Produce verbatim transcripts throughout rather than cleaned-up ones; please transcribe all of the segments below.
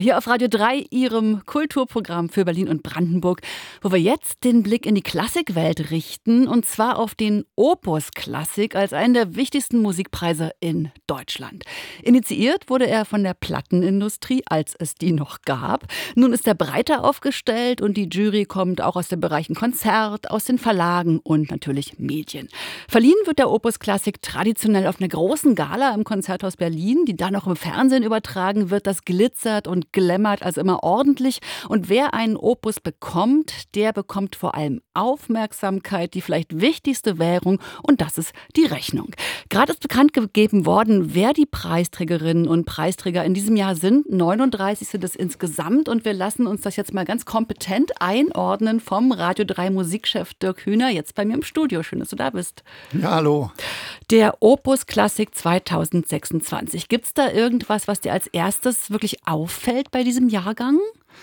Hier auf Radio drei, Ihrem Kulturprogramm für Berlin und Brandenburg, wo wir jetzt den Blick in die Klassikwelt richten, und zwar auf den Opus Klassik als einen der wichtigsten Musikpreise in Deutschland. Initiiert wurde er von der Plattenindustrie, als es die noch gab. Nun ist er breiter aufgestellt und die Jury kommt auch aus den Bereichen Konzert, aus den Verlagen und natürlich Medien. Verliehen wird der Opus Klassik traditionell auf einer großen Gala im Konzerthaus Berlin, die dann auch im Fernsehen übertragen wird. Das glitzert und glamourt, also immer ordentlich. Und wer einen Opus bekommt, der bekommt vor allem Aufmerksamkeit, die vielleicht wichtigste Währung, und das ist die Rechnung. Gerade ist bekannt gegeben worden, wer die Preisträgerinnen und Preisträger in diesem Jahr sind. neununddreißig sind es insgesamt, und wir lassen uns das jetzt mal ganz kompetent einordnen vom Radio drei Musikchef Dirk Hühner, jetzt bei mir im Studio. Schön, dass du da bist. Ja, hallo. Der Opus Klassik zweitausendsechsundzwanzig. Gibt es da irgendwas, was dir als erstes wirklich auffällt bei diesem Jahrgang?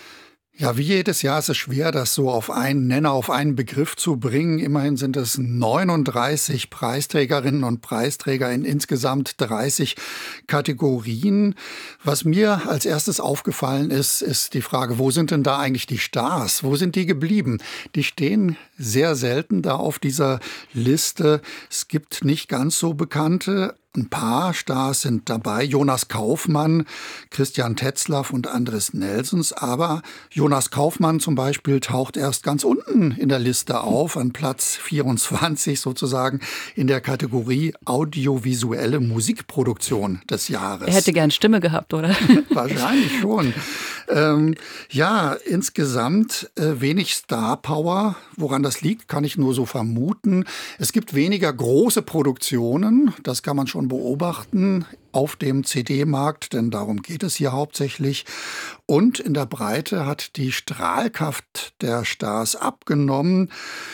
Ja, wie jedes Jahr ist es schwer, das so auf einen Nenner, auf einen Begriff zu bringen. Immerhin sind es neununddreißig Preisträgerinnen und Preisträger in insgesamt dreißig Kategorien. Was mir als erstes aufgefallen ist, ist die Frage, wo sind denn da eigentlich die Stars? Wo sind die geblieben? Die stehen sehr selten da auf dieser Liste. Es gibt nicht ganz so bekannte. Ein paar Stars sind dabei, Jonas Kaufmann, Christian Tetzlaff und Andres Nelsons. Aber Jonas Kaufmann zum Beispiel taucht erst ganz unten in der Liste auf, an Platz vierundzwanzig sozusagen, in der Kategorie audiovisuelle Musikproduktion des Jahres. Er hätte gern Stimme gehabt, oder? Wahrscheinlich schon. Ähm, ja, insgesamt äh, wenig Star-Power. Woran das liegt, kann ich nur so vermuten. Es gibt weniger große Produktionen, das kann man schon beobachten auf dem C D-Markt, denn darum geht es hier hauptsächlich. Und in der Breite hat die Strahlkraft der Stars abgenommen.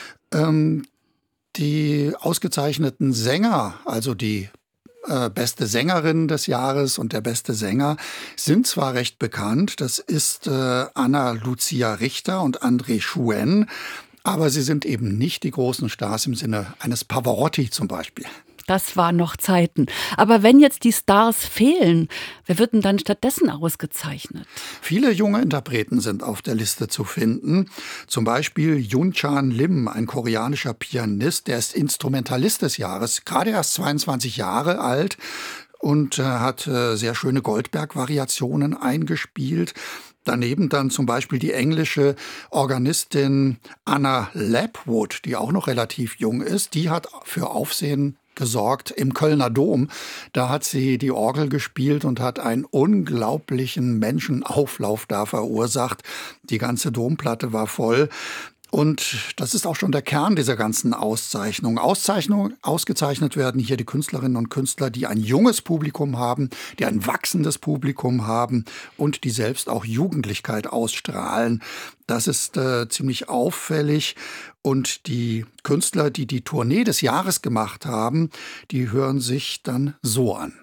Ähm, die ausgezeichneten Sänger, also die äh, beste Sängerin des Jahres und der beste Sänger, sind zwar recht bekannt, das ist äh, Anna Lucia Richter und André Schuen, aber sie sind eben nicht die großen Stars im Sinne eines Pavarotti zum Beispiel. Das waren noch Zeiten. Aber wenn jetzt die Stars fehlen, wer wird denn dann stattdessen ausgezeichnet? Viele junge Interpreten sind auf der Liste zu finden. Zum Beispiel Yoon-Chan Lim, ein koreanischer Pianist, der ist Instrumentalist des Jahres, gerade erst zweiundzwanzig Jahre alt und äh, hat äh, sehr schöne Goldberg-Variationen eingespielt. Daneben dann zum Beispiel die englische Organistin Anna Lapwood, die auch noch relativ jung ist. Die hat für Aufsehen gesorgt im Kölner Dom. Da hat sie die Orgel gespielt und hat einen unglaublichen Menschenauflauf da verursacht. Die ganze Domplatte war voll. Und das ist auch schon der Kern dieser ganzen Auszeichnung. Auszeichnung, ausgezeichnet werden hier die Künstlerinnen und Künstler, die ein junges Publikum haben, die ein wachsendes Publikum haben und die selbst auch Jugendlichkeit ausstrahlen. Das ist äh, ziemlich auffällig. Und die Künstler, die die Tournee des Jahres gemacht haben, die hören sich dann so an.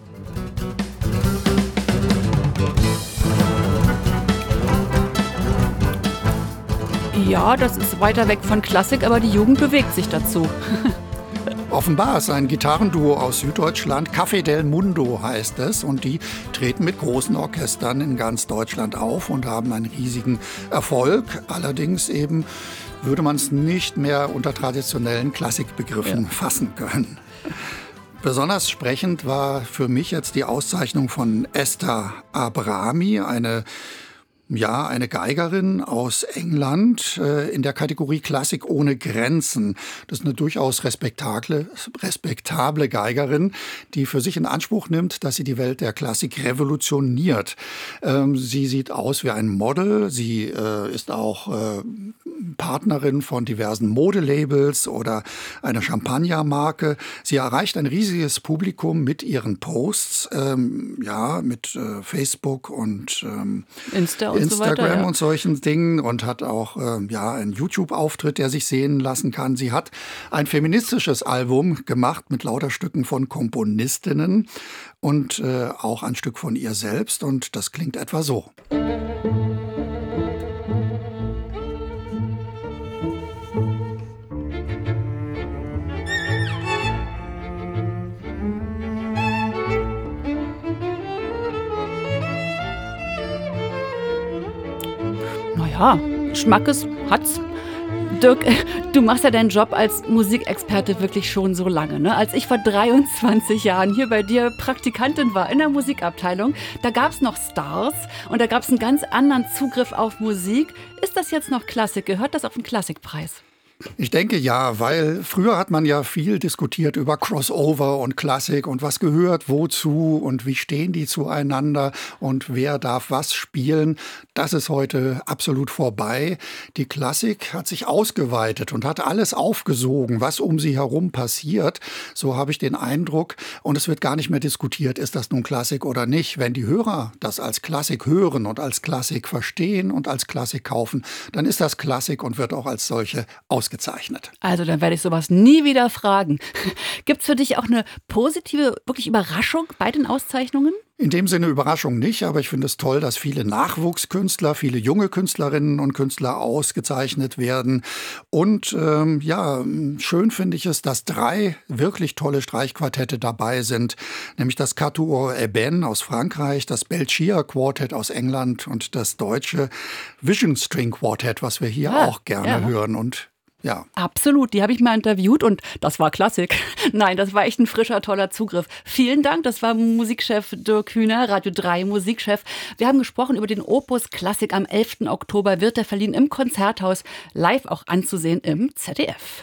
Ja, das ist weiter weg von Klassik, aber die Jugend bewegt sich dazu. Offenbar ist ein Gitarrenduo aus Süddeutschland, Café del Mundo heißt es, und die treten mit großen Orchestern in ganz Deutschland auf und haben einen riesigen Erfolg. Allerdings eben würde man es nicht mehr unter traditionellen Klassikbegriffen ja. fassen können. Besonders sprechend war für mich jetzt die Auszeichnung von Esther Abrami, eine Ja, eine Geigerin aus England äh, in der Kategorie Klassik ohne Grenzen. Das ist eine durchaus respektable, respektable Geigerin, die für sich in Anspruch nimmt, dass sie die Welt der Klassik revolutioniert. Ähm, sie sieht aus wie ein Model. Sie äh, ist auch äh, Partnerin von diversen Modelabels oder einer Champagnermarke. Sie erreicht ein riesiges Publikum mit ihren Posts, ähm, ja, mit äh, Facebook und ähm, Insta und Instagram so weiter, ja. und solchen Dingen, und hat auch äh, ja, einen YouTube-Auftritt, der sich sehen lassen kann. Sie hat ein feministisches Album gemacht mit lauter Stücken von Komponistinnen und äh, auch ein Stück von ihr selbst, und das klingt etwa so. Ja, Schmackes hat's. Dirk, du machst ja deinen Job als Musikexperte wirklich schon so lange, ne? Als ich vor dreiundzwanzig Jahren hier bei dir Praktikantin war in der Musikabteilung, da gab es noch Stars und da gab es einen ganz anderen Zugriff auf Musik. Ist das jetzt noch Klassik? Gehört das auf den Klassikpreis? Ich denke ja, weil früher hat man ja viel diskutiert über Crossover und Klassik und was gehört wozu und wie stehen die zueinander und wer darf was spielen. Das ist heute absolut vorbei. Die Klassik hat sich ausgeweitet und hat alles aufgesogen, was um sie herum passiert. So habe ich den Eindruck. Und es wird gar nicht mehr diskutiert, ist das nun Klassik oder nicht. Wenn die Hörer das als Klassik hören und als Klassik verstehen und als Klassik kaufen, dann ist das Klassik und wird auch als solche ausgezeichnet. Gezeichnet. Also dann werde ich sowas nie wieder fragen. Gibt es für dich auch eine positive, wirklich Überraschung bei den Auszeichnungen? In dem Sinne Überraschung nicht, aber ich finde es toll, dass viele Nachwuchskünstler, viele junge Künstlerinnen und Künstler ausgezeichnet werden. Und ähm, ja, schön finde ich es, dass drei wirklich tolle Streichquartette dabei sind, nämlich das Quatuor Eben aus Frankreich, das Belchia Quartet aus England und das deutsche Vision String Quartet, was wir hier ja, auch gerne ja. hören. Und ja. Absolut, die habe ich mal interviewt und das war Klassik. Nein, das war echt ein frischer, toller Zugriff. Vielen Dank, das war Musikchef Dirk Hühner, Radio drei Musikchef. Wir haben gesprochen über den Opus Klassik. Am elften Oktober wird er verliehen im Konzerthaus, live auch anzusehen im Z D F.